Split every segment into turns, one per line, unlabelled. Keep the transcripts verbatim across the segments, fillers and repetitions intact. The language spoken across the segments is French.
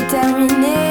c'est terminé.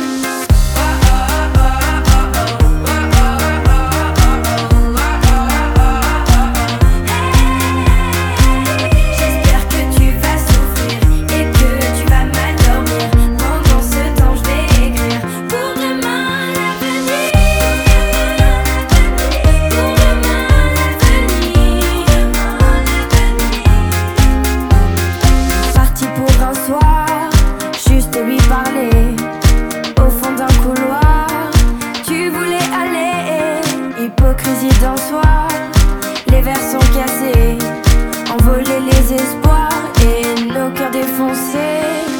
Hypocrisie dans soi, les verres sont cassés, envoler les espoirs et nos cœurs défoncés.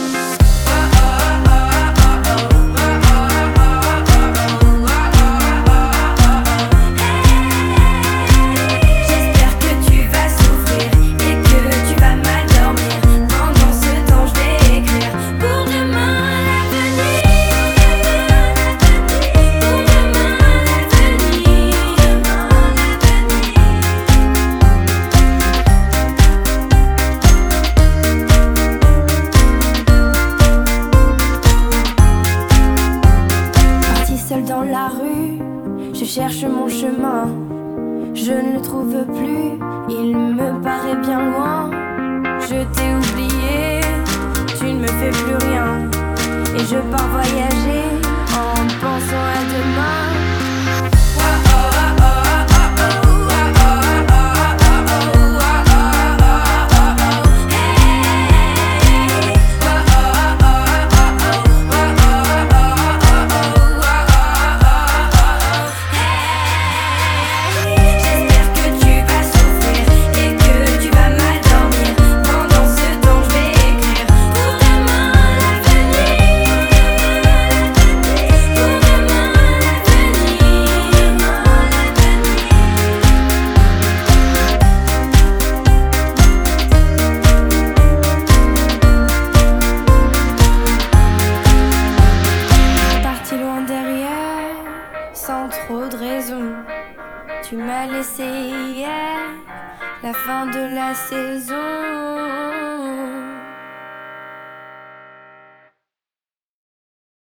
Seul dans la rue, je cherche mon chemin. Je ne le trouve plus, il me paraît bien loin. Je t'ai oublié, tu ne me fais plus rien. Et je pars voyager en pensant à demain. Sans trop de raison, tu m'as laissé hier, la fin de la saison.